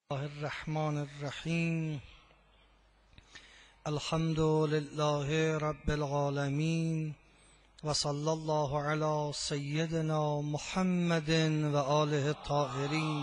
الله الرحمن الرحیم. الحمد لله رب العالمین و صلی الله علی سیدنا محمد و آله الطاهرین.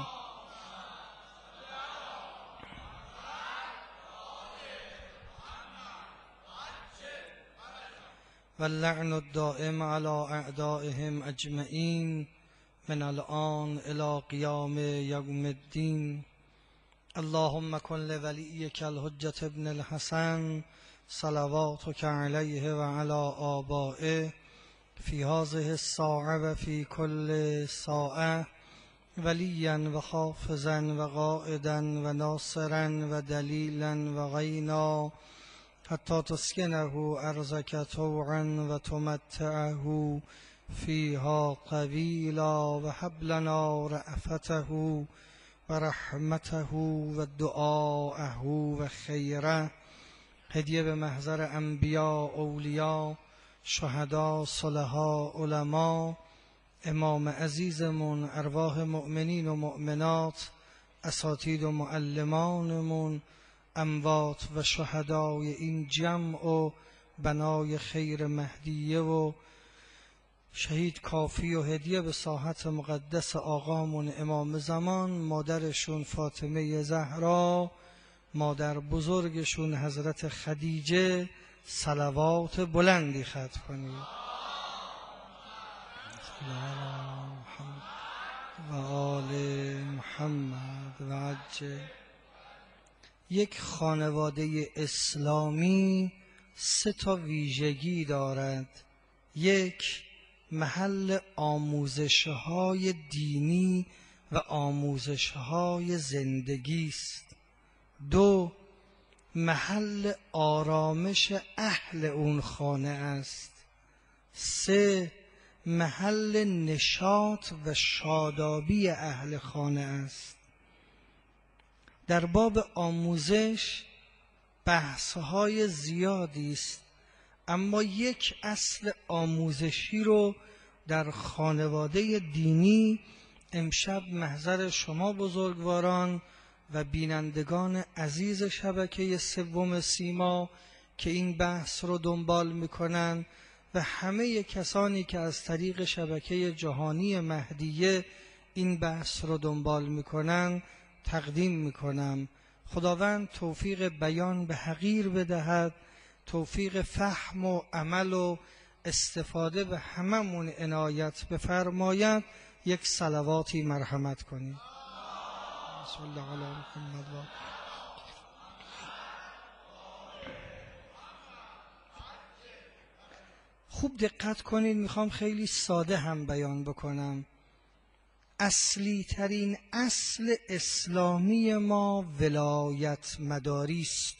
و اللعن الدائم علی اعدائهم اجمعین من الآن الی قیام یوم الدین. اللهم کن لولیک الحجة ابن الحسن صلواتک علیه و علی آبائه فی هذه الساعة و فی کل ساعة ولیا و حافظا و قائدا و ناصرا و دلیلا و غینا حتی تسکنه ارضک طوعا و تمتعه فیها قبیلا و هب لنا رأفته و رحمته و دعاءه و خیره. هدیه به محضر انبیا، اولیا، شهدا، صلحا، علما، امام عزیزمون، ارواح مؤمنین و مؤمنات، اساتید و معلمانمون، اموات و شهدای این جمع و بنای خیر مهدیه و شهید کافی، و هدیه به ساحت مقدس آقامون امام زمان، مادرشون فاطمه زهرا، مادر بزرگشون حضرت خدیجه، صلوات بلندی ختم کنید و آل محمد و عجل. یک خانواده اسلامی 3 ویژگی دارد. 1. محل آموزش‌های دینی و آموزش‌های زندگی است. 2. محل آرامش اهل اون خانه است. 3. محل نشاط و شادابی اهل خانه است. در باب آموزش بحث‌های زیادی است، اما یک اصل آموزشی رو در خانواده دینی امشب محضر شما بزرگواران و بینندگان عزیز شبکه 3 سیما که این بحث رو دنبال میکنن و همه کسانی که از طریق شبکه جهانی مهدیه این بحث رو دنبال میکنن تقدیم میکنم. خداوند توفیق بیان به حقیر بدهد، توفیق فهم و عمل و استفاده به هممون عنایت بفرماید. یک صلواتی مرحمت کنید. بسم الله علی محمد. خوب دقت کنید، میخوام خیلی ساده هم بیان بکنم. اصلی ترین اصل اسلامی ما ولایت مداری است.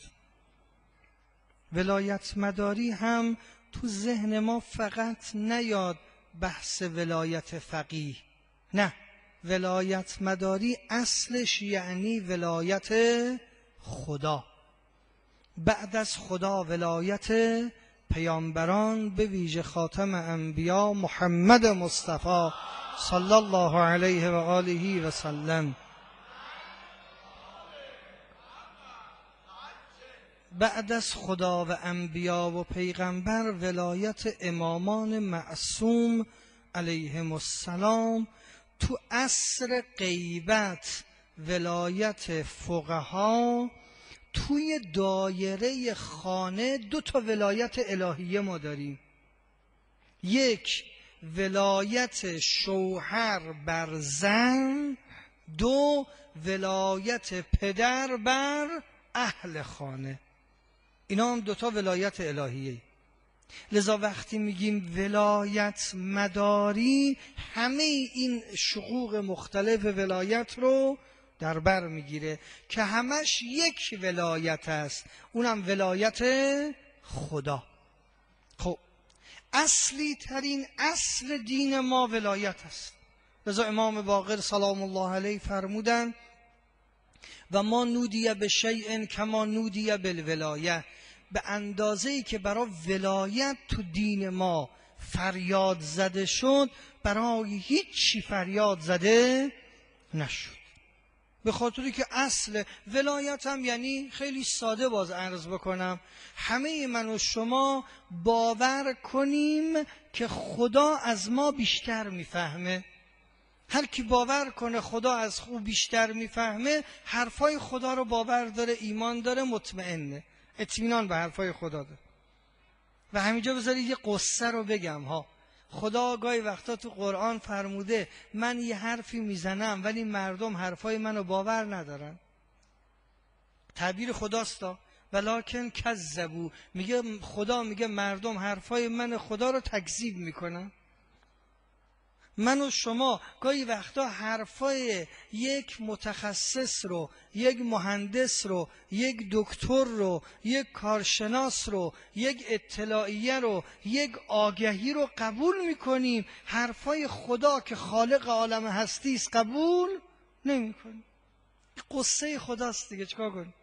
ولایت مداری هم تو ذهن ما فقط نیاد بحث ولایت فقیه، نه، ولایت مداری اصلش یعنی ولایت خدا. بعد از خدا ولایت پیامبران، به ویژه خاتم انبیا محمد مصطفی صلی الله علیه و آله و سلم. بعد از خدا و انبیا و پیغمبر ولایت امامان معصوم علیهم السلام. تو عصر غیبت ولایت فقها. توی دایره خانه 2 ولایت الهیه ما داریم. 1 ولایت شوهر بر زن، 2 ولایت پدر بر اهل خانه. اینا هم 2 ولایت الهیه. لذا وقتی میگیم ولایت مداری، همه این شقوق مختلف ولایت رو در بر میگیره که همش یک ولایت است، اونم ولایت خدا. خب اصلی ترین اصل دین ما ولایت است. لذا امام باقر سلام الله علیه فرمودن و ما نودی به شیء کما نودی بالولایه. به اندازه‌ای که برای ولایت تو دین ما فریاد زده شد، برای هیچی فریاد زده نشد. به خاطری که اصل ولایت هم یعنی خیلی ساده باز عرض بکنم، همه من و شما باور کنیم که خدا از ما بیشتر میفهمه. هر کی باور کنه خدا از خوب بیشتر میفهمه، حرفای خدا رو باور داره، ایمان داره، مطمئنه، اطمینان به حرفای خدا داره. و همینجا بذارید یه قصه رو بگم ها. خدا گاهی وقتا تو قرآن فرموده من یه حرفی میزنم ولی مردم حرفای منو باور ندارن. تعبیر خداست ولکن کذبوا، میگه خدا میگه مردم حرفای من خدا رو تکذیب میکنن. من و شما گاهی وقتا حرفای یک متخصص رو، یک مهندس رو، یک دکتر رو، یک کارشناس رو، یک اطلاعیه رو، یک آگهی رو قبول میکنیم، حرفای خدا که خالق عالم هستی است قبول نمیکنیم. قصه خداست دیگه، چیکار کنیم؟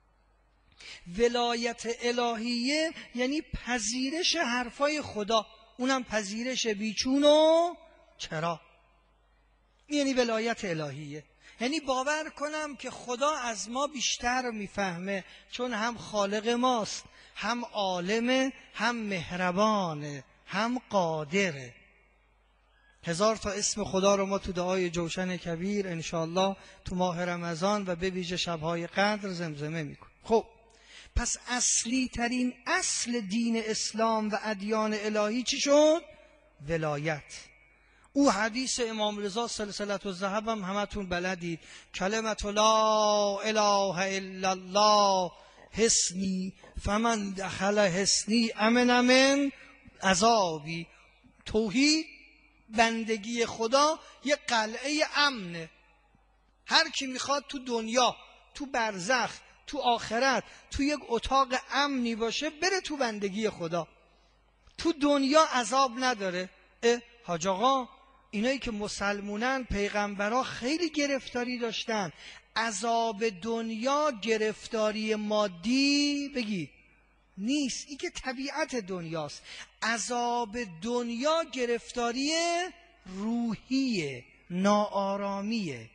ولایت الهیه یعنی پذیرش حرفای خدا، اونم پذیرش بیچون و چرا. یعنی ولایت الهیه، یعنی باور کنم که خدا از ما بیشتر میفهمه، چون هم خالق ماست، هم عالمه، هم مهربانه، هم قادره. 1000 تا اسم خدا رو ما تو دعای جوشن کبیر انشاءالله تو ماه رمضان و به ویژه شبهای قدر زمزمه میکنیم. خب پس اصلی ترین اصل دین اسلام و ادیان الهی چی شد؟ ولایت. او حدیث امام رضا سلسله الذهب هم همتون بلدید، کلمت لا اله الا الله حصنی فمن دخل حصنی امن من عذابی. توحید، بندگی خدا، یه قلعه امنه. هر کی میخواد تو دنیا، تو برزخ، تو آخرت، تو یک اتاق امنی باشه، بره تو بندگی خدا. تو دنیا عذاب نداره. حاج آقا اینایی که مسلمونن، پیغمبرا خیلی گرفتاری داشتن. عذاب دنیا گرفتاری مادی بگی نیست، این که طبیعت دنیاست. عذاب دنیا گرفتاری روحیه، ناآرامیه.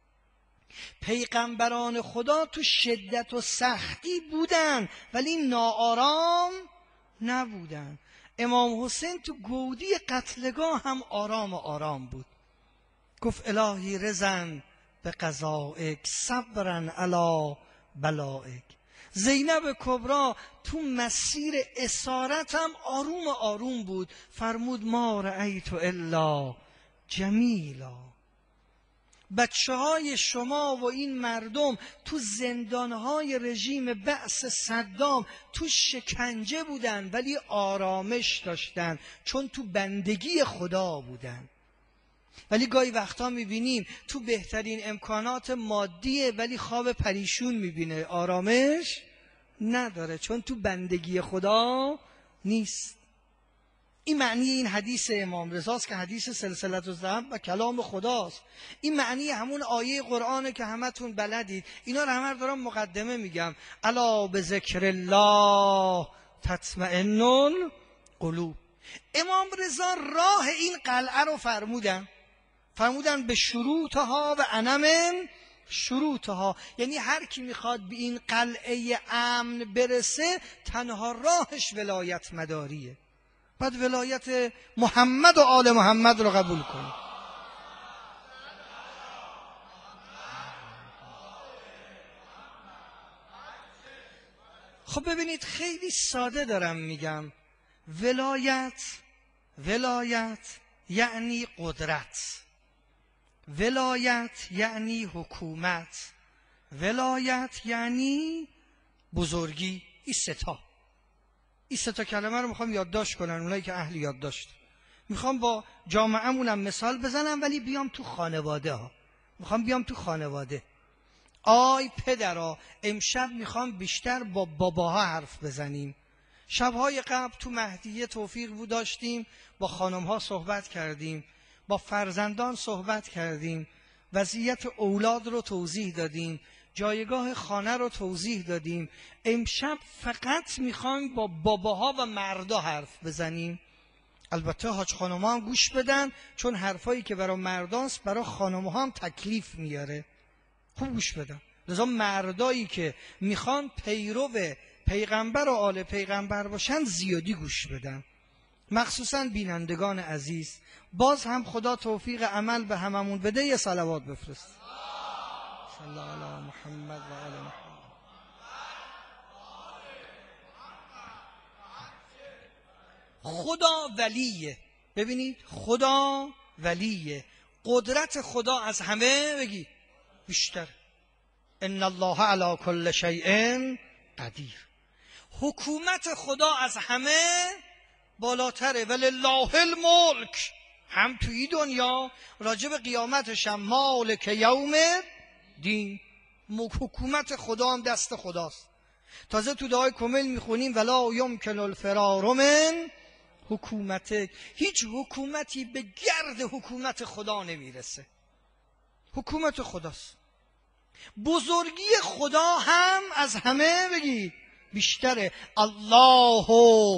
پیغمبران خدا تو شدت و سختی بودن ولی ناآرام نبودن. امام حسین تو گودی قتلگاه هم آرام بود. گفت الهی رضا به قضائک صبرا علی بلائک. زینب کبرا تو مسیر اسارت هم آروم بود، فرمود ما رأیت الا جمیلا. بچه های شما و این مردم تو زندانهای رژیم بعث صدام تو شکنجه بودن ولی آرامش داشتن، چون تو بندگی خدا بودن. ولی گاهی وقتا میبینیم تو بهترین امکانات مادیه ولی خواب پریشون میبینه، آرامش نداره، چون تو بندگی خدا نیست. این معنی این حدیث امام رضاست که حدیث سلسله الذهب و کلام خداست. این معنی همون آیه قرآنه که همتون بلدید. اینا رو همه دارم مقدمه میگم. الا بذکر الله تطمئن القلوب. امام رضا راه این قلعه رو فرمودن به شروطها و انم شروطها. یعنی هر کی میخواد به این قلعه امن برسه تنها راهش ولایت مداریه. بعد ولایت محمد و آل محمد رو قبول کنید. خب ببینید خیلی ساده دارم میگم. ولایت یعنی قدرت، ولایت یعنی حکومت، ولایت یعنی بزرگی. این سه تا کلمه رو میخوام یادداشت کنن اونایی که اهل یادداشت. میخوام با جامعه‌مونم مثال بزنم ولی بیام تو خانواده ها. میخوام بیام تو خانواده. آی پدرها، امشب میخوام بیشتر با باباها حرف بزنیم. شبهای قبل تو مهدیه توفیق بود داشتیم، با خانمها صحبت کردیم، با فرزندان صحبت کردیم، وضعیت اولاد رو توضیح دادیم، جایگاه خانه رو توضیح دادیم. امشب فقط میخوایم با باباها و مردا حرف بزنیم. البته حاج خانم‌ها هم گوش بدن، چون حرفایی که برای مردانست برای خانم‌ها هم تکلیف میاره. خوب گوش بدن. لذا مردایی که میخوان پیرو پیغمبر و آل پیغمبر باشن زیادی گوش بدن، مخصوصا بینندگان عزیز. باز هم خدا توفیق عمل به هممون بده. یه صلوات بفرست. صلی الله علی محمد و آل محمد. خدا ولیه. ببینید خدا ولیه. قدرت خدا از همه بگی بیشتر. ان الله علی کل شیء قدیر. حکومت خدا از همه بالاتره. ولله الملک. هم توی دنیا راجع به قیامتش هم مالک یوم دین. حکومت خدا هم دست خداست. تازه تو دعای کمیل میخونیم ولا یمکن الفرار من حکومته. هیچ حکومتی به گرد حکومت خدا نمیرسه. حکومت خداست. بزرگی خدا هم از همه بگی بیشتره. الله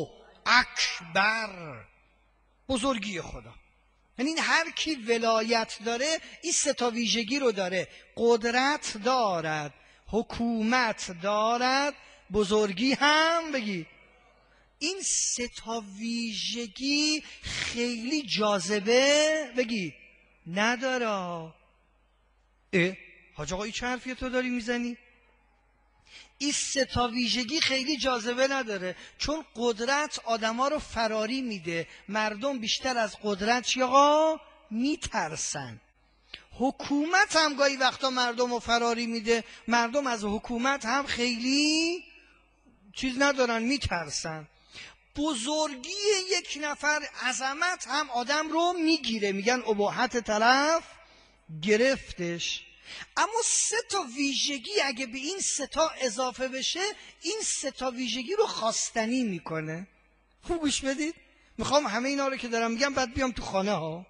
اکبر. بزرگی خدا یعنی هر کی ولایت داره این سه تا ویژگی رو داره. قدرت دارد، حکومت دارد، بزرگی هم بگی. این سه تا ویژگی خیلی جاذبه بگی نداره. حاج آقا این چه حرفیه تو داری میزنی؟ این سه تا ویژگی خیلی جاذبه نداره، چون قدرت آدما رو فراری میده. مردم بیشتر از قدرت چی آقا میترسن. حکومت هم گاهی وقتا مردم رو فراری میده. مردم از حکومت هم خیلی چیز ندارن، میترسن. بزرگی یک نفر، عظمت هم آدم رو میگیره. میگن اباحت طرف گرفتش. اما سه تا ویژگی اگه به این سه تا اضافه بشه این سه تا ویژگی رو خواستنی میکنه. خوب گوش بدید. میخوام همه اینا رو که دارم میگم بعد بیام تو خانه ها.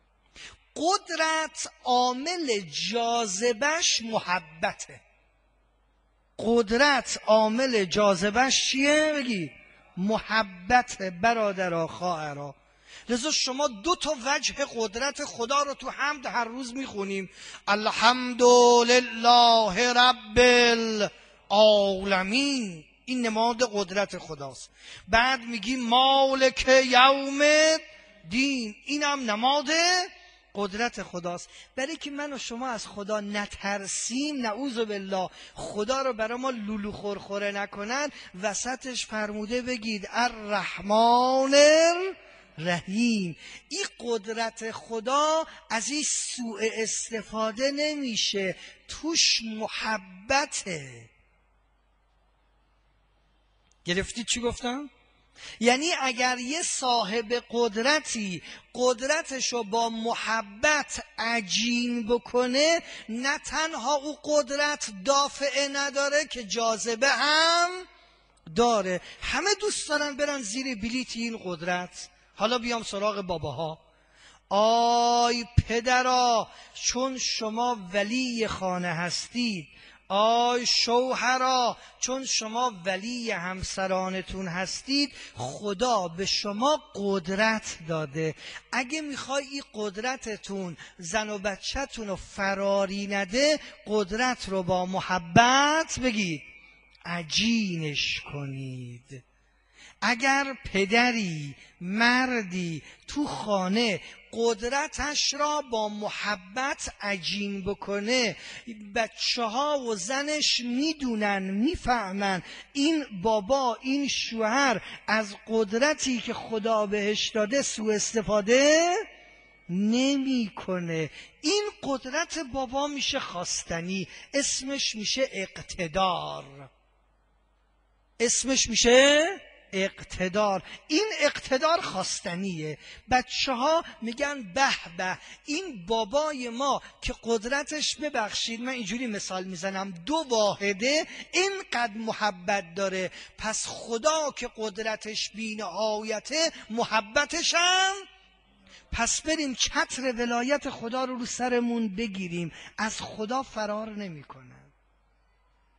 قدرت عامل جاذبش محبته. قدرت عامل جاذبش چیه بگی؟ محبت برادرها خواهرها. لذا شما دو تا وجه قدرت خدا رو تو حمد هر روز میخونیم. الحمدلله رب العالمین. این نماد قدرت خداست. بعد میگیم مالک یوم دین. اینم نماد قدرت خداست. برای که من و شما از خدا نترسیم، نعوذ بالله، خدا رو برای ما لولو خورخوره نکنن، وسطش فرموده بگید الرحمن رحیم. این قدرت خدا از این سوء استفاده نمیشه، توش محبته. گرفتید چی گفتم؟ یعنی اگر یه صاحب قدرتی قدرتشو با محبت عجین بکنه، نه تنها او قدرت دافعه نداره که جاذبه هم داره. همه دوست دارن برن زیر بلیت این قدرت. حالا بیام سراغ باباها. آی پدرا، چون شما ولی خانه هستید، آی شوهرا، چون شما ولی همسرانتون هستید، خدا به شما قدرت داده. اگه میخوای این قدرتتون زن و بچه‌تون رو فراری نده، قدرت رو با محبت بگید عجینش کنید. اگر پدری مردی تو خانه قدرتش را با محبت عجین بکنه، بچه ها و زنش میدونن، میفهمن این بابا، این شوهر از قدرتی که خدا بهش داده سوء استفاده نمیکنه. این قدرت بابا میشه خواستنی، اسمش میشه اقتدار. اسمش میشه اقتدار. این اقتدار خواستنیه. بچه ها میگن به به، این بابای ما که قدرتش، ببخشید من اینجوری مثال میزنم، 2 واحده، اینقدر محبت داره، پس خدا که قدرتش بی‌نهایته محبتش هم. پس بریم چتر ولایت خدا رو سرمون بگیریم. از خدا فرار نمی کنن.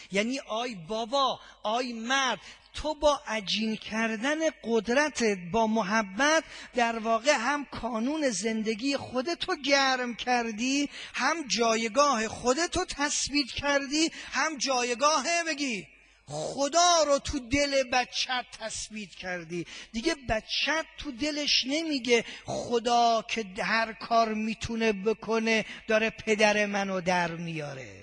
یعنی آی بابا، آی مرد، تو با عجین کردن قدرتت با محبت در واقع هم کانون زندگی خودتو گرم کردی، هم جایگاه خودتو تثبیت کردی، هم جایگاه بگی خدا رو تو دل بچت تثبیت کردی. دیگه بچت تو دلش نمیگه خدا که هر کار میتونه بکنه داره پدر منو در میاره.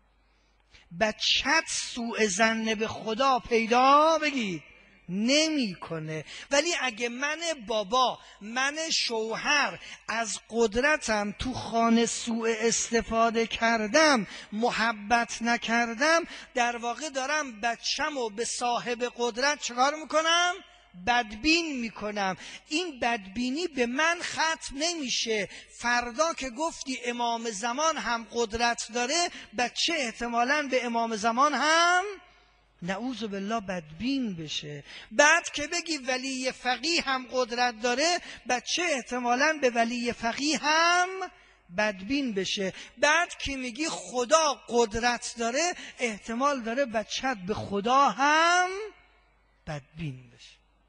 بچت سوء ظن به خدا پیدا بگید نمیکنه. ولی اگه من بابا، من شوهر از قدرتم تو خانه سوء استفاده کردم، محبت نکردم، در واقع دارم بچه‌مو به صاحب قدرت چکار میکنم؟ بدبین میکنم. این بدبینی به من ختم نمیشه. فردا که گفتی امام زمان هم قدرت داره، بچه احتمالاً به امام زمان هم نعوذ بالله بدبین بشه. بعد که بگی ولی فقیه هم قدرت داره، بچه احتمالاً به ولی فقیه هم بدبین بشه. بعد که میگی خدا قدرت داره، احتمال داره بچت به خدا هم بدبین بشه.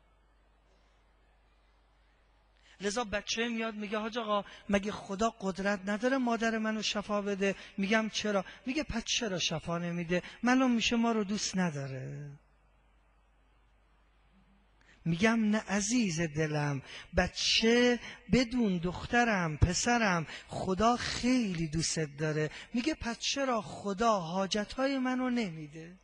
لذا بچه میاد میگه حاج آقا مگه خدا قدرت نداره مادر منو شفا بده؟ میگم چرا؟ میگه پس چرا شفا نمیده؟ معلوم میشه ما رو دوست نداره. میگم نه عزیز دلم، بچه بدون دخترم پسرم خدا خیلی دوست داره. میگه پس چرا خدا حاجتهای منو نمیده؟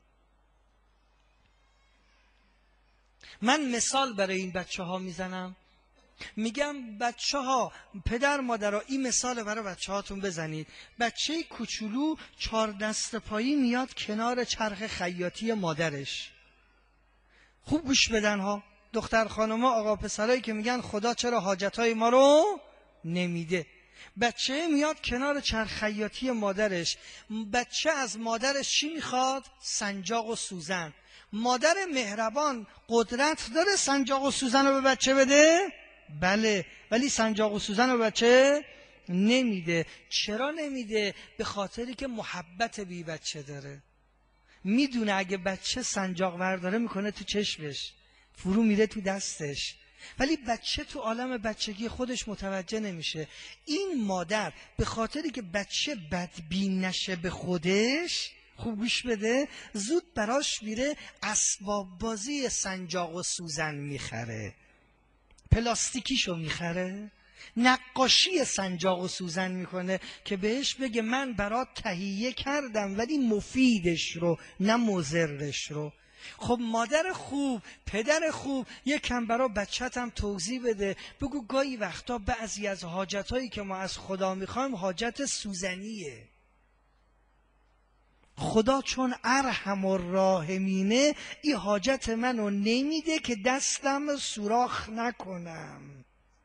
من مثال برای این بچه ها میزنم، میگم بچه ها، پدر مادرها این مثال برای بچه هاتون بزنید. بچه کوچولو 4 دست پایی میاد کنار چرخ خیاطی مادرش. خوب گوش بدن ها دختر خانوما، آقا پسرایی که میگن خدا چرا حاجتهای ما رو نمیده. بچه میاد کنار چرخ خیاطی مادرش. بچه از مادرش چی میخواد؟ سنجاق و سوزن. مادر مهربان قدرت داره سنجاق و سوزن رو به بچه بده؟ بله، ولی سنجاق و سوزن رو بچه نمیده. چرا نمیده؟ به خاطری که محبت بی بچه داره. میدونه اگه بچه سنجاق برداره میکنه تو چشمش، فرو میره تو دستش، ولی بچه تو عالم بچگی خودش متوجه نمیشه. این مادر به خاطری که بچه بدبین نشه به خودش، خوب گوش بده، زود براش میره اسباب بازی سنجاق و سوزن میخره، پلاستیکیشو میخره، نقاشی سنجاق و سوزن میکنه که بهش بگه من برات تهیه کردم ولی مفیدش رو نه مضرش رو. خب مادر خوب، پدر خوب، یکم برای بچه‌تم توضیح بده، بگو گاهی وقتا بعضی از حاجتایی که ما از خدا میخوایم حاجت سوزنیه. خدا چون ارحم الراحمینه این حاجت منو نمیده که دستم سوراخ نکنم.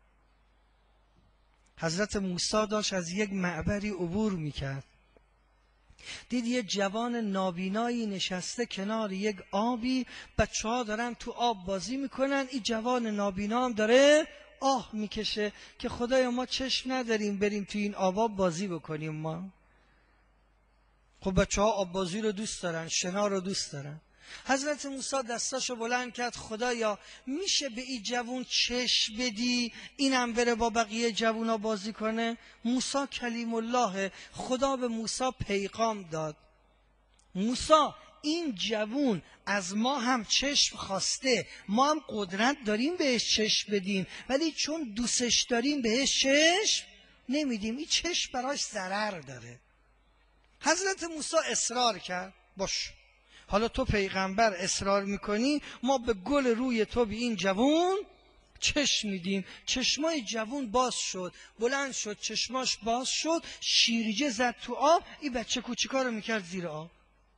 حضرت موسی داشت از یک معبری عبور میکرد، دید یه جوان نابینایی نشسته کنار یک آبی، بچه‌ها دارن تو آب بازی میکنن، این جوان نابینا هم داره آه میکشه که خدایا ما چشم نداریم بریم تو این آبا بازی بکنیم. ما خب بچه‌ها آب بازی رو دوست دارن، شنا رو دوست دارن. حضرت موسی دستاشو بلند کرد، خدایا میشه به این جوون چشم بدی اینم بره با بقیه جوونا بازی کنه؟ موسی کلیم الله، خدا به موسی پیغام داد، موسی این جوون از ما هم چشم خواسته، ما هم قدرت داریم بهش چشم بدیم، ولی چون دوستش داریم بهش چشم نمیدیم، این چشم براش ضرر داره. حضرت موسی اصرار کرد، باش حالا تو پیغمبر اصرار میکنی، ما به گل روی تو به این جوون چشم میدیم. چشمای جوون باز شد، بلند شد، چشماش باز شد، شیرجه زد تو آب، این بچه کوچیکا رو میکرد زیر آب.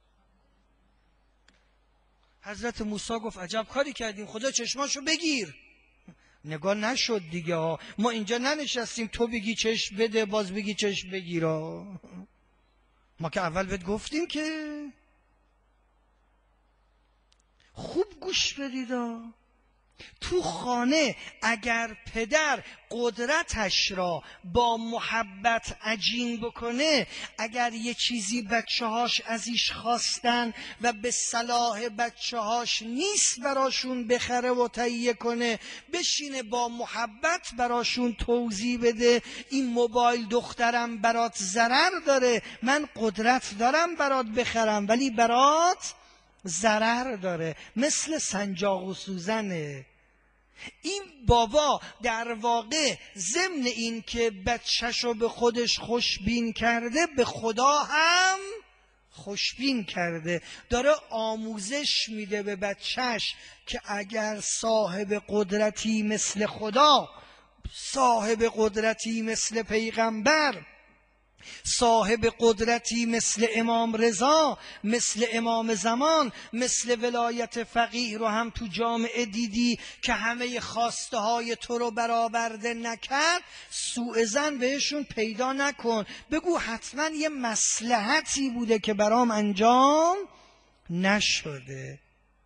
حضرت موسی گفت عجب کاری کردیم، خدا چشماشو بگیر. نگاه نشد دیگه ها، ما اینجا ننشستیم تو بگی چشم بده باز بگی چشم بگیر ها. ما که اول بهت گفتیم که خوب گوش بدید. تو خانه اگر پدر قدرتش را با محبت عجین بکنه، اگر یه چیزی بچه‌هاش ازش خواستن و به صلاح بچه‌هاش نیست براشون بخره و تهیه کنه، بشینه با محبت براشون توضیح بده این موبایل دخترم برات ضرر داره، من قدرت دارم برات بخرم ولی برات ضرر داره، مثل سنجاق و سوزنه. این بابا در واقع ضمن این که بچه‌شو به خودش خوشبین کرده، به خدا هم خوشبین کرده، داره آموزش میده به بچهش که اگر صاحب قدرتی مثل خدا، صاحب قدرتی مثل پیغمبر، صاحب قدرتی مثل امام رضا، مثل امام زمان، مثل ولایت فقیه رو هم تو جامعه دیدی که همه خواسته های تو رو برآورده نکرد، سوء ظن بهشون پیدا نکن، بگو حتما یه مصلحتی بوده که برام انجام نشده.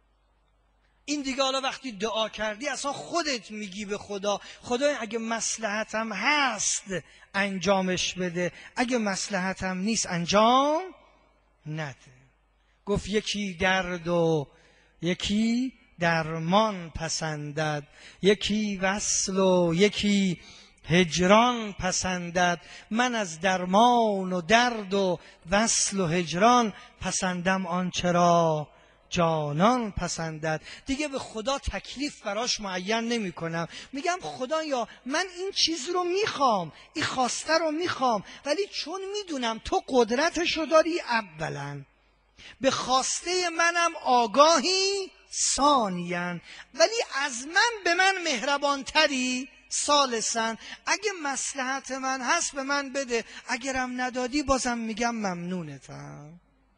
این دیگه حالا وقتی دعا کردی اصلا خودت میگی به خدا، خدای اگه مصلحتم هست انجامش بده، اگه مصلحتم نیست انجام نده. گفت یکی درد و یکی درمان پسندد، یکی وصل و یکی هجران پسندد، من از درمان و درد و وصل و هجران پسندم آنچه را جانان پسندد. دیگه به خدا تکلیف براش معین نمی کنم، میگم خدایا من این چیز رو میخوام، این خواسته رو میخوام، ولی چون میدونم تو قدرتشو داری اولا، به خواسته منم آگاهی ثانیاً، ولی از من به من مهربانتری ثالثاً، اگه مصلحت من هست به من بده، اگرم ندادی بازم میگم ممنونتم.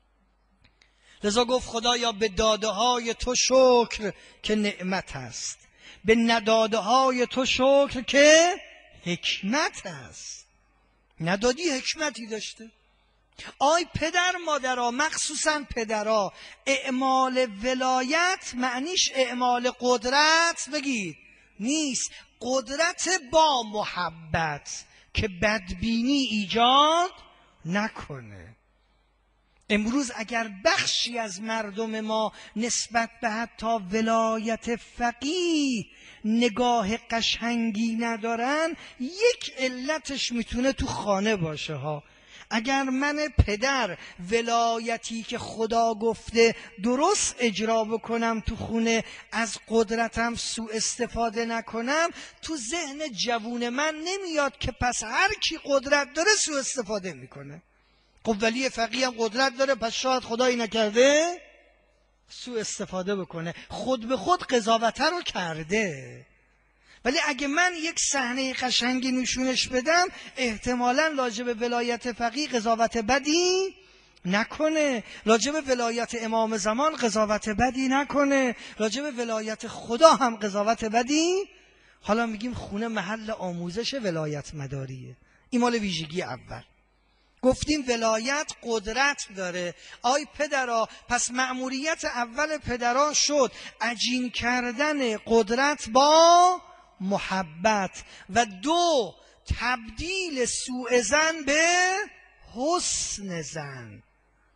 لذا گفت خدایا به داده های تو شکر که نعمت است، به نداده های تو شکر که حکمت است. ندادی حکمتی داشته. آی پدر مادرها، مخصوصا پدرها، اعمال ولایت معنیش اعمال قدرت بگید نیست، قدرت با محبت که بدبینی ایجاد نکنه. امروز اگر بخشی از مردم ما نسبت به حتی ولایت فقیه نگاه قشنگی ندارن، یک علتش میتونه تو خانه باشه ها. اگر من پدر ولایتی که خدا گفته درست اجرا بکنم تو خونه، از قدرتم سوء استفاده نکنم، تو ذهن جوون من نمیاد که پس هر کی قدرت داره سوء استفاده میکنه. خب ولی فقیه هم قدرت داره، پس شاید خدایی نکرده سوء استفاده بکنه، خود به خود قضاوته رو کرده. ولی اگه من یک صحنه قشنگی نشونش بدم، احتمالاً راجع به ولایت فقیه قضاوت بدی نکنه، راجع به ولایت امام زمان قضاوت بدی نکنه، راجع به ولایت خدا هم قضاوت بدی. حالا میگیم خونه محل آموزش ولایت مداریه. این مال ویژگی اول. گفتیم ولایت قدرت داره. آی پدرها، پس مأموریت اول پدرها شد عجین کردن قدرت با محبت، و دو، تبدیل سوء ظن به حسن ظن.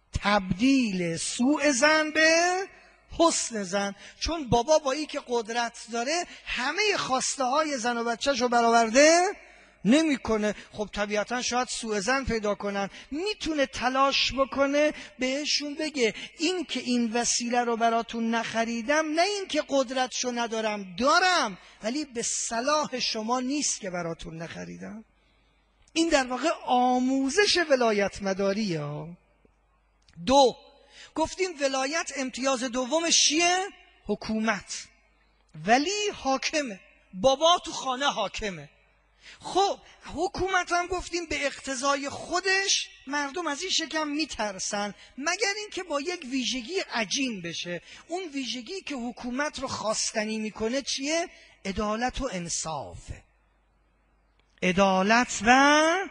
تبدیل سوء ظن به حسن ظن. چون بابا با این که قدرت داره همه خواسته های زن و بچه‌ش رو برآورده نمیکنه، خب طبیعتا شاید سوء ظن پیدا کنن. میتونه تلاش بکنه بهشون بگه این که این وسیله رو براتون نخریدم، نه این که قدرتشو ندارم، دارم، ولی به صلاح شما نیست که براتون نخریدم. این در واقع آموزش ولایت مداریه. دو، گفتیم ولایت امتیاز دومش چیه؟ حکومت. ولی حاکمه، بابا تو خانه حاکمه. خب حکومت هم گفتیم به اقتضای خودش مردم از این شکم میترسن، مگر اینکه با یک ویژگی عجین بشه. اون ویژگی که حکومت رو خواستنی میکنه چیه؟ عدالت و انصاف. عدالت و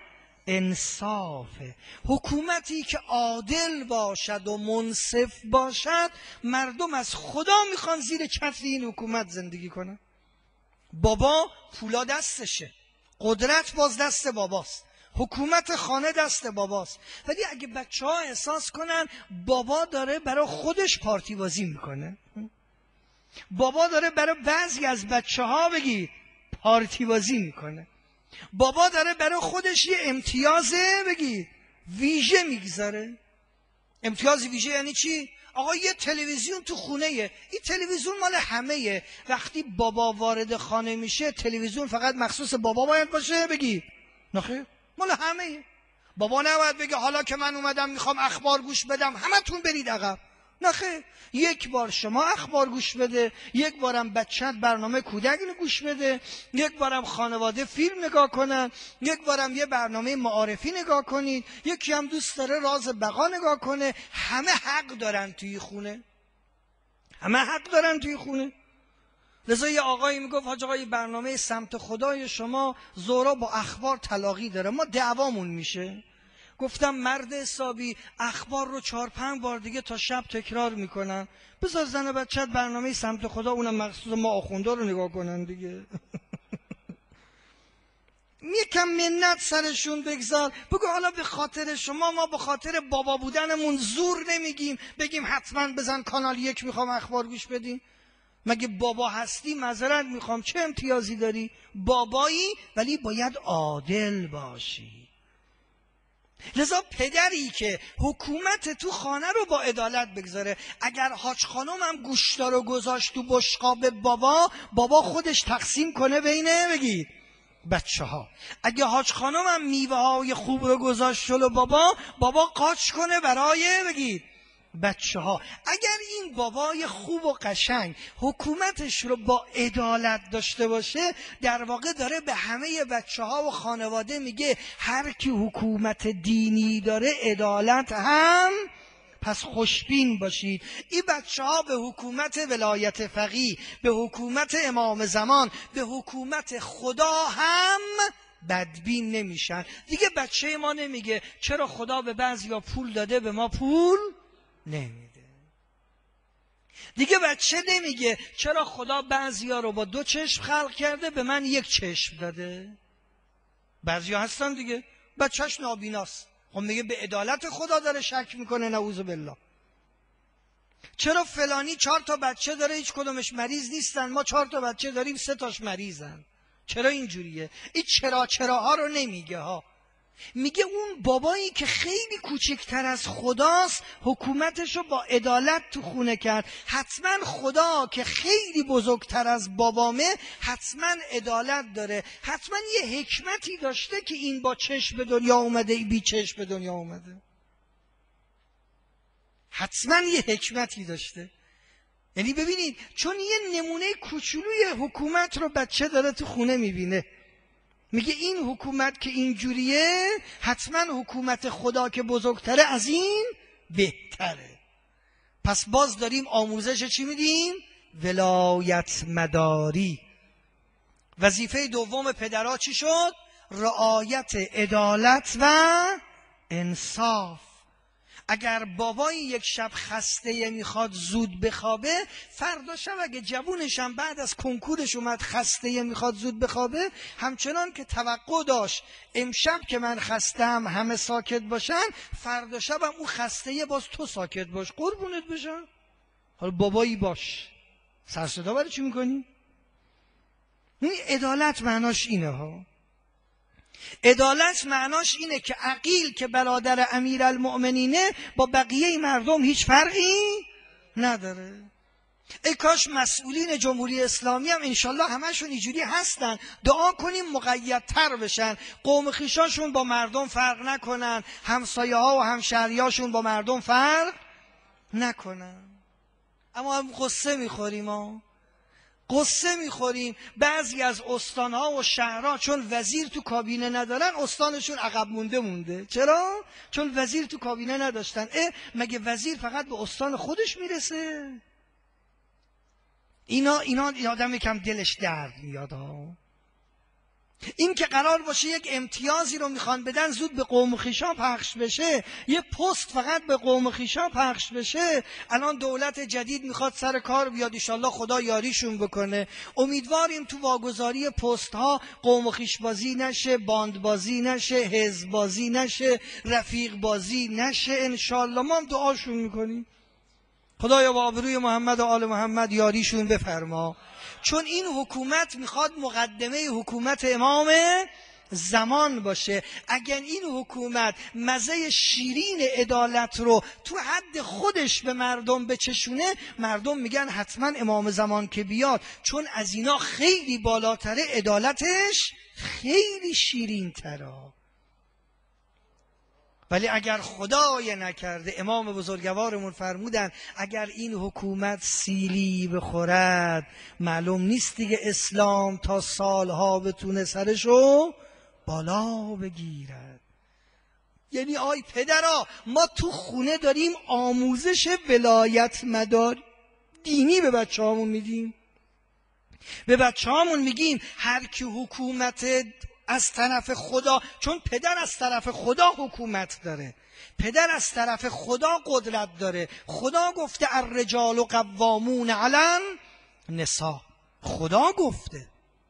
انصافه. حکومتی که عادل باشد و منصف باشد، مردم از خدا میخوان زیر چتر این حکومت زندگی کنن. بابا پولا دستشه، قدرت باز دست باباست، حکومت خانه دست باباست. ولی اگه بچه ها احساس کنن بابا داره برای خودش پارتی بازی میکنه، بابا داره برای بعضی از بچه ها بگی پارتی بازی میکنه، بابا داره برای خودش یه امتیاز بگی ویژه میگذاره. امتیاز ویژه یعنی چی؟ آقا یه تلویزیون تو خونه یه، این تلویزیون مال همه. وقتی بابا وارد خانه میشه تلویزیون فقط مخصوص بابا باید باشه بگی؟ نخیر، مال همه. بابا نباید بگه حالا که من اومدم میخوام اخبار گوش بدم همتون برید عقب. نخیر، یک بار شما اخبار گوش بده، یک بارم بچت برنامه کودک رو گوش بده، یک بارم خانواده فیلم نگاه کنن، یک بارم یه برنامه معارفی نگاه کنید، یکی هم دوست داره راز بقا نگاه کنه. همه حق دارن توی خونه، همه حق دارن توی خونه. لذا یه آقایی میگفت حاج آقا برنامه سمت خدای شما زورا با اخبار تلاقی داره، ما دعوامون میشه. گفتم مرد حسابی اخبار رو 4-5 بار دیگه تا شب تکرار میکنن، بذار زن و بچت برنامه سمت خدا اونم مخصوص ما آخوندا رو نگاه کنن دیگه. یکم منت سرشون بگذار، بگو حالا به خاطر شما ما به خاطر بابا بودنمون زور نمیگیم بگیم حتما بزن کانال 1 میخوام اخبار گوش بدیم. مگه بابا هستی؟ معذرت میخوام، چه امتیازی داری؟ بابایی ولی باید عادل باشی. لذا پدری که حکومت تو خانه رو با عدالت بگذاره، اگر حاج خانم هم گوشتا رو گذاشت تو بشقاب بابا، بابا خودش تقسیم کنه بینه بگید بچه ها. اگه حاج خانم هم میوه های خوب رو گذاشت جلو بابا، بابا قاچ کنه برای بگید بچه ها. اگر این بابای خوب و قشنگ حکومتش رو با عدالت داشته باشه، در واقع داره به همه بچه ها و خانواده میگه هر کی حکومت دینی داره عدالت هم، پس خوشبین باشید. این بچه ها به حکومت ولایت فقیه، به حکومت امام زمان، به حکومت خدا هم بدبین نمیشن. دیگه بچه ما نمیگه چرا خدا به بعضیا پول داده به ما پول نمیده. دیگه بچه نمیگه چرا خدا بعضیا رو با 2 چشم خلق کرده به من 1 چشم داده. بعضیا هستن دیگه بچهش نابیناست، خب میگه به عدالت خدا داره شک میکنه، نعوذ بالله. چرا فلانی 4 تا بچه داره هیچ کدومش مریض نیستن، ما 4 تا بچه داریم 3 تاش مریضن، چرا اینجوریه؟ این چراها رو نمیگه ها. میگه اون بابایی که خیلی کوچکتر از خداست حکومتشو با عدالت تو خونه کرد، حتما خدا که خیلی بزرگتر از بابامه حتما عدالت داره، حتما یه حکمتی داشته که این با چشم به دنیا اومده این بی چشم به دنیا اومده، حتما یه حکمتی داشته. یعنی ببینید چون یه نمونه کوچولوی حکومت رو بچه داره تو خونه میبینه، میگه این حکومت که اینجوریه حتما حکومت خدا که بزرگتره از این بهتره. پس باز داریم آموزش چی میدیم؟ ولایت مداری. وظیفه دوم پدرها چی شد؟ رعایت عدالت و انصاف. اگر بابایی یک شب خسته میخواد زود بخوابه، فردا شب اگه جوونشم بعد از کنکورش اومد خسته میخواد زود بخوابه، همچنان که توقع داشت امشب که من خستم همه ساکت باشن، فردا شبم اون خسته باز تو ساکت باش، قربونت بشم. حالا بابایی باش، سر صدا برای چی میکنی؟ این عدالت معناش اینه ها. عدالت معناش اینه که عقیل که برادر امیرالمؤمنینه با بقیه مردم هیچ فرقی نداره. ای کاش مسئولین جمهوری اسلامی هم انشالله همشون اینجوری هستن، دعا کنیم مقیدتر بشن، قوم خویشاشون با مردم فرق نکنن، همسایه ها و همشهریاشون با مردم فرق نکنن. اما هم قصه میخوریم ها، قصه میخوریم. بعضی از استانها و شهرها چون وزیر تو کابینه ندارن استانشون عقب مونده. چرا؟ چون وزیر تو کابینه نداشتن. مگه وزیر فقط به استان خودش میرسه؟ اینا آدم یکم دلش درد میاد ها. این که قرار باشه یک امتیازی رو میخوان بدن زود به قوم و خویشا پخش بشه، یه پست فقط به قوم و خویشا پخش بشه. الان دولت جدید میخواد سر کار بیاد، انشالله خدا یاریشون بکنه. امیدواریم تو واگذاری پست ها قوم و خویش بازی نشه، باند بازی نشه، حزب بازی نشه، رفیق بازی نشه. انشالله ما هم دعاشون میکنیم خدایا با آبروی محمد و آل محمد یاریشون بفرما. چون این حکومت میخواد مقدمه حکومت امام زمان باشه. اگر این حکومت مزه شیرین عدالت رو تو حد خودش به مردم بچشونه، مردم میگن حتما امام زمان که بیاد، چون از اینا خیلی بالاتره، عدالتش خیلی شیرین تره. ولی اگر خدای نکرده، امام بزرگوارمون فرمودن اگر این حکومت سیلی بخورد، معلوم نیست دیگه اسلام تا سالها بتونه سرشو بالا بگیرد. یعنی آی پدرها، ما تو خونه داریم آموزش ولایت مدار دینی به بچه هامون میدیم. به بچه هامون میگیم هر کی حکومت از طرف خدا، چون پدر از طرف خدا حکومت داره، پدر از طرف خدا قدرت داره. خدا گفته الرجال قوامون علی النساء، خدا گفته.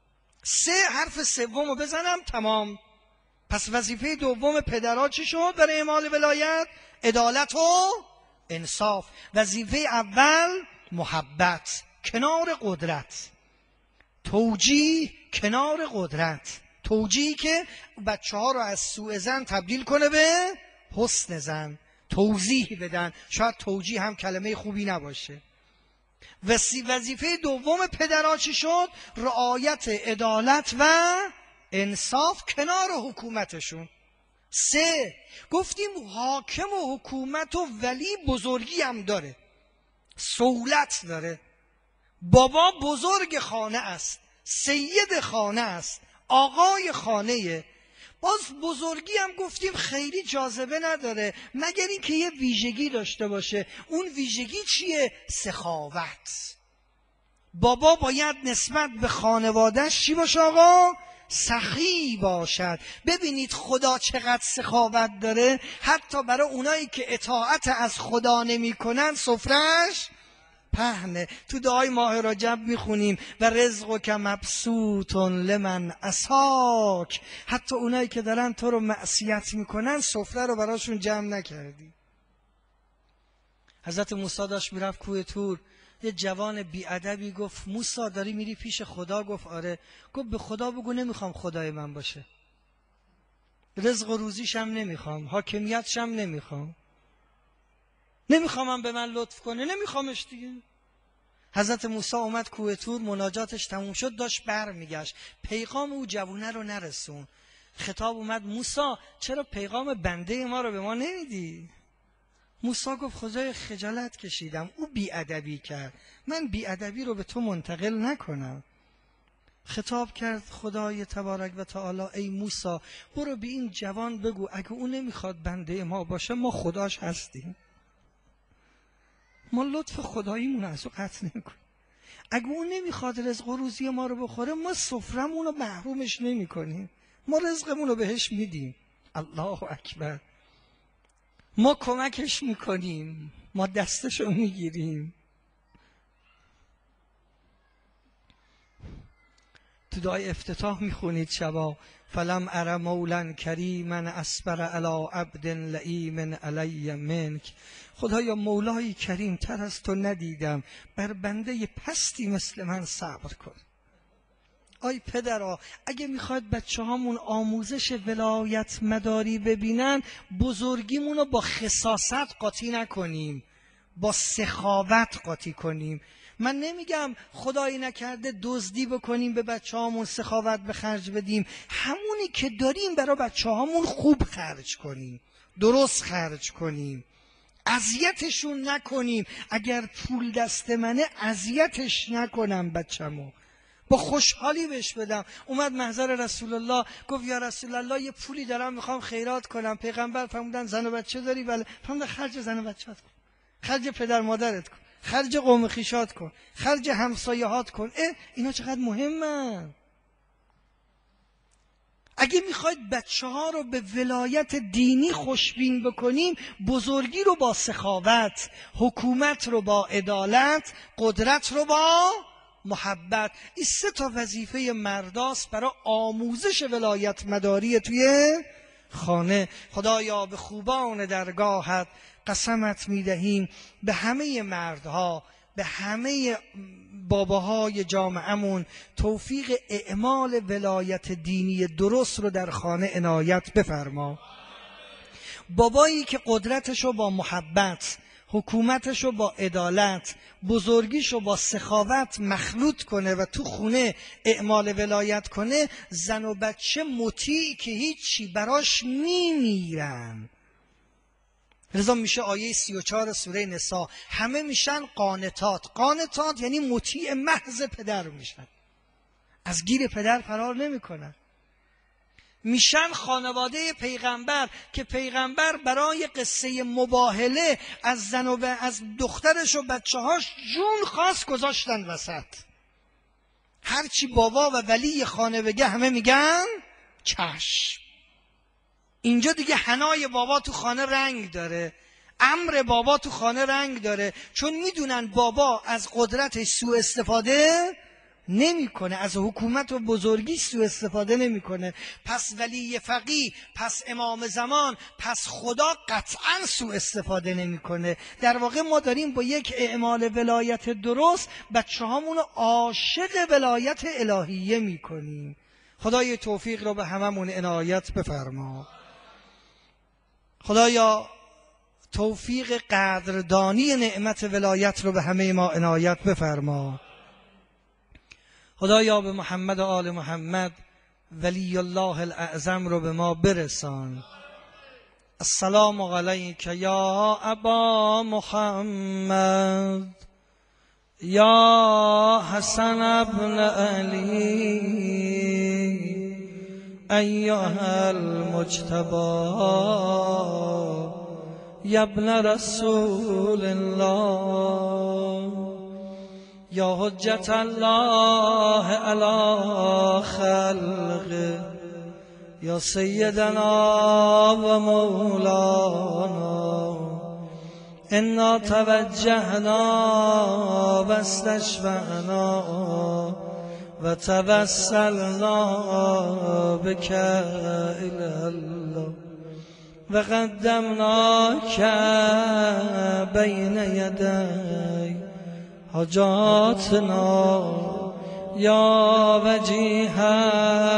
حرف سومو بزنم تمام. پس وظیفه دوم پدرها چی شد برای اعمال ولایت؟ عدالت و انصاف. وظیفه اول محبت کنار قدرت، توجیه کنار قدرت، توجیهی که بچه ها رو از سوء ظن تبدیل کنه به حسن ظن، توضیح بدن. شاید توجیه هم کلمه خوبی نباشه. وظیفه دوم پدرها چی شد؟ رعایت عدالت و انصاف کنار حکومتشون. گفتیم حاکم و حکومت و ولی بزرگی هم داره، سهولت داره. بابا بزرگ خانه است، سید خانه است، آقای خانه. باز بزرگی هم گفتیم خیلی جاذبه نداره مگر این که یه ویژگی داشته باشه. اون ویژگی چیه؟ سخاوت. بابا باید نسبت به خانوادهش چی باشه آقا؟ سخی باشد. ببینید خدا چقدر سخاوت داره، حتی برای اونایی که اطاعت از خدا نمی کنن سفرش پهنه. تو دعای ماه رجب میخونیم و رزقک مبسوط لمن عصاک، حتی اونایی که دارن تو رو معصیت میکنن سفره رو براشون جمع نکردی. حضرت موسی داشت میرفت کوه طور، یه جوان بیادبی گفت موسی داری میری پیش خدا؟ گفت آره. گفت به خدا بگو نمیخوام خدای من باشه، رزق و روزیشم نمیخوام، حاکمیتشم نمیخوام، نمیخوامم به من لطف کنه، نمیخوامش دیگه. حضرت موسی اومد کوه طور، مناجاتش تموم شد، داشت بر میگشت، پیغام او جوونه رو نرسون. خطاب اومد موسی چرا پیغام بنده ما رو به ما نمیدی؟ موسی گفت خدای خجالت کشیدم، او بیادبی کرد، من بیادبی رو به تو منتقل نکنم. خطاب کرد خدای تبارک و تعالی ای موسی برو به این جوان بگو اگه او نمیخواد بنده ما باشه ما خداش هستیم، ما لطف خداییمون از او قطع نکنیم. اگه اون نمیخواد رزق و روزی ما رو بخوره ما سفرمون رو محرومش نمی کنیم، ما رزقمون رو بهش میدیم. الله اکبر. ما کمکش میکنیم، ما دستشو میگیریم. تو دعای افتتاح میخونید شبا فلم ار مولا کریما اصبر علی عبد لئیم علی منک. خدایا مولای کریم تر از تو ندیدم، بر بنده پستی مثل من صبر کن. آی پدرها اگه میخواید بچه هامون آموزش ولایت مداری ببینن، بزرگیمون رو با خساست قاطی نکنیم، با سخاوت قاطی کنیم. من نمیگم خدایی نکرده دزدی بکنیم به بچه هامون، سخاوت به خرج بدیم، همونی که داریم برای بچه هامون خوب خرج کنیم، درست خرج کنیم، اذیتشون نکنیم. اگر پول دست منه اذیتش نکنم، بچه‌مو با خوشحالی بهش بدم. اومد محضر رسول الله گفت یا رسول الله یه پولی دارم میخوام خیرات کنم. پیغمبر فرمودن زن و بچه داری؟ بله. فرمودن خرج زن و بچه‌ات کن، خرج پدر مادرت کن، خرج قوم خویشات کن، خرج همسایه‌هات کن. اینا چقدر مهمه. اگه میخواید بچه ها رو به ولایت دینی خوشبین بکنیم، بزرگی رو با سخاوت، حکومت رو با عدالت، قدرت رو با محبت. این 3 تا وظیفه مرداست برای آموزش ولایت مداری توی خانه. خدایا به خوبان درگاهت قسمت میدهیم به همه مردها، به همه باباهای جامعهمون توفیق اعمال ولایت دینی درست رو در خانه عنایت بفرما. بابایی که قدرتشو با محبت، حکومتشو با عدالت، بزرگیشو با سخاوت مخلوط کنه و تو خونه اعمال ولایت کنه، زن و بچه مطیع که هیچی براش میمیرن. لذا میشه آیه 34 سوره نساء، همه میشن قانتات. قانتات یعنی مطیع محض پدر میشن، از گیر پدر فرار نمیکنن. میشن خانواده پیغمبر که پیغمبر برای قصه مباهله از زن و از دخترش و بچه‌هاش جون خواست گذاشتن وسط. هرچی بابا و ولی خانه بگه همه میگن چشم. اینجا دیگه حنای بابا تو خانه رنگ داره، امر بابا تو خانه رنگ داره، چون میدونن بابا از قدرتش سوء استفاده نمیکنه، از حکومت و بزرگی سوء استفاده نمیکنه. پس ولی فقیه، پس امام زمان، پس خدا قطعا سوء استفاده نمیکنه. در واقع ما داریم با یک اعمال ولایت درست بچه‌هامون رو عاشق ولایت الهیه میکنیم. خدای توفیق رو به هممون عنایت بفرما. خدایا توفیق قدردانی نعمت ولایت رو به همه ما عنایت بفرما. خدایا به محمد و آل محمد ولی الله الاعظم رو به ما برسان. السلام علیک یا ابا محمد، یا حسن ابن علی، ایها المجتبی، یا ابن رسول الله، یا حجت الله علی خلقه، یا سیدنا و مولانا، انا توجهنا و استشفعنا و توسلنا بک الی الله و قدمناک بین یدی حاجاتنا یا وجیها.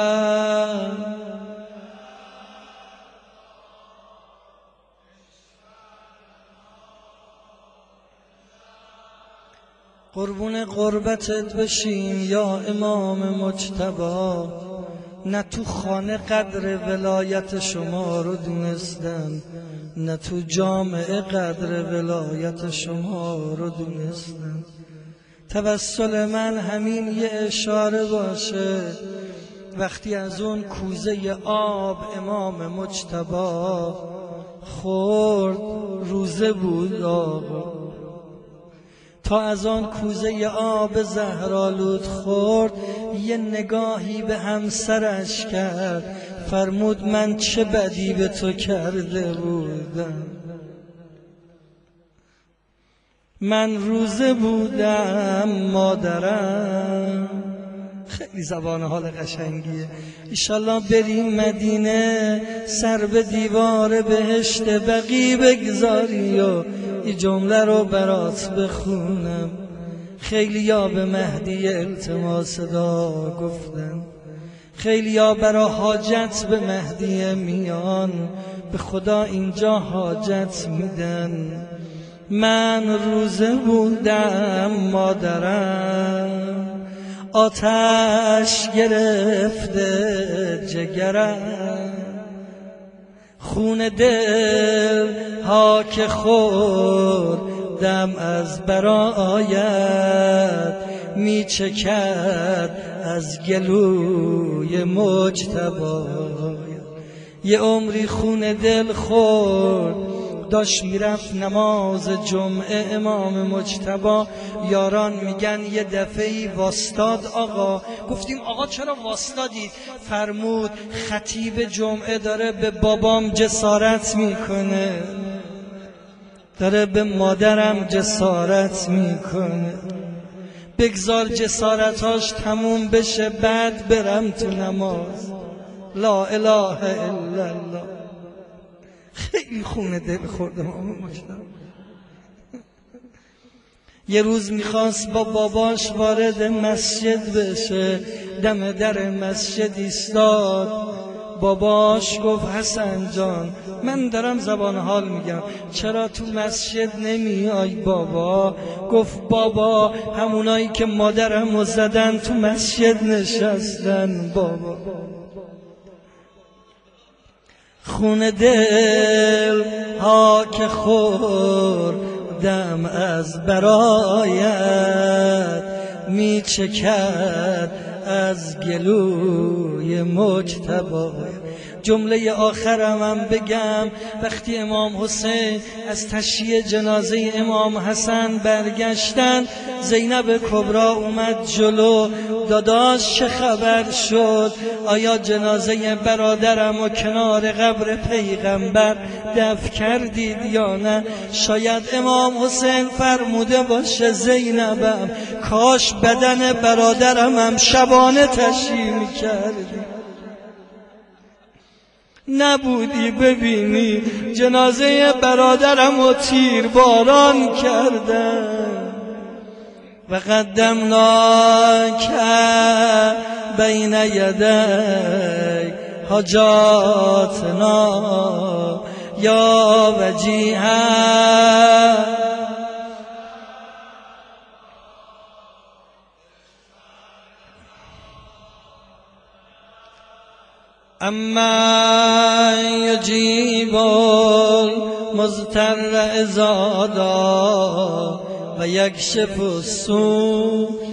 قربون قربتت بشیم یا امام مجتبی. نه تو خانه قدر ولایت شما رو دونستن، نه تو جامعه قدر ولایت شما رو دونستن. توسل من همین یه اشاره باشه، وقتی از اون کوزه آب امام مجتبی خورد، روزه بود آقا، تا از آن کوزه آب زهرآلود خورد، یه نگاهی به همسرش کرد، فرمود من چه بدی به تو کرده بودم. من روزه بودم مادرم. خیلی زبان حال قشنگیه. ایشالله بریم مدینه، سر به دیوار بهشت بقی بگذاری و این جمله رو برات بخونم. خیلی ها به مهدی التماس دعا گفتن، خیلی ها برا حاجت به مهدی میان، به خدا اینجا حاجت میدن. من روزه بودم مادرم، آتش گرفته جگرم، خون دل ها که خوردم از برایت، می چکد از گلوی مجتبی. یه عمری خون دل خورد داشت میرفت نماز جمعه امام مجتبی، یاران میگن یه دفعه‌ای واستاد آقا. گفتیم آقا چرا واستادید؟ فرمود خطیب جمعه داره به بابام جسارت میکنه، داره به مادرم جسارت میکنه، بگذار جسارتاش تموم بشه بعد برم تو نماز. لا اله الا الله. خیلی خونه دل خوردم یه روز میخواست با باباش وارد مسجد بشه، دم در مسجد ایستاد. باباش گفت حسن جان من دارم زبان حال میگم، چرا تو مسجد نمیای بابا؟ گفت بابا همونایی که مادرمو زدن تو مسجد نشستن بابا. خون دل ها که خوردم از برایت، میچکد از گلوی مجتبی. جمله آخرم هم بگم، وقتی امام حسین از تشییع جنازه امام حسن برگشتن، زینب کبری اومد جلو. داداش چه خبر شد؟ آیا جنازه برادرم و کنار قبر پیغمبر دفن کردید یا نه؟ شاید امام حسین فرموده باشه زینبم کاش بدن برادرم هم شبانه تشییع می‌کردی، نبودی ببینی جنازه برادرم و تیر باران کردن. و قدمناک بین یدی حاجاتنا یا وجیها. اما یجیب المضطر اذا دعا و یکشف السوء